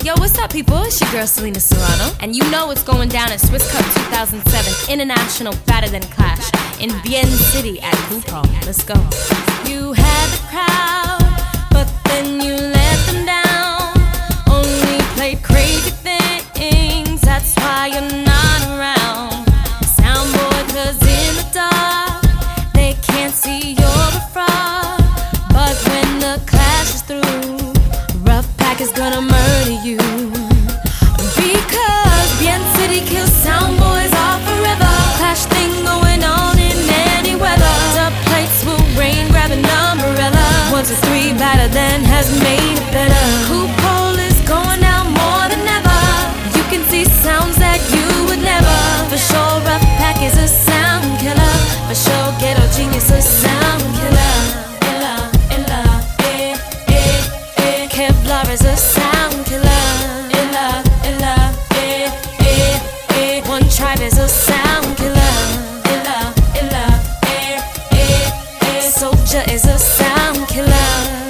Yo, what's up, people? It's your girl, Selena Serrano. And you know what's going down at Swiss Cup 2007 International Fatter Than Clash in Bien City at Coupon. Let's go. You had the crowd, but then you let them down. Only played crazy things, that's why you're not around. Soundboy, 'cause in the dark, they can't see you're a fraud. But when the clash is through, Rough Pack is gonna murder you. Because Bien City kills Soundboys all forever. Clash thing going on in any weather. The plates will rain, grab an umbrella. 1, 2, 3, better than has made it better. Loophole is going down more than ever. You can see sounds that you would never. For sure, Rough Pack is a sound killer. For sure, Ghetto Genius a sound killer. Kevlar is a sound killer. One Tribe is a sound killer. Soldier is a sound killer.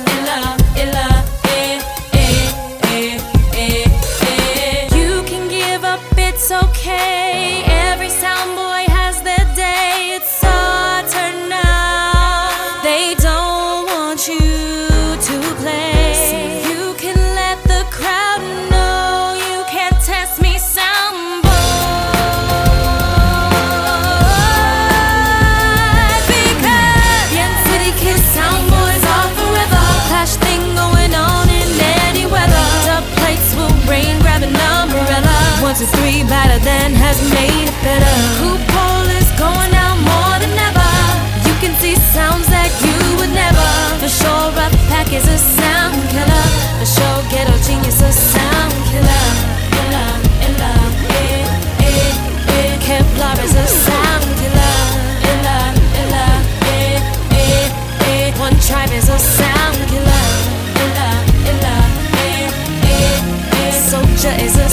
You can give up, it's okay. Every soundboy has their day. It's our turn now. They don't want you to play. To 3, better than has made it better. Loophole is going down more than ever. You can see sounds that you would never. For sure, Rough Pack is a sound killer. For sure, Ghetto Genius a sound killer. Kevlar is a sound killer. One Tribe is a sound killer. Soldier is a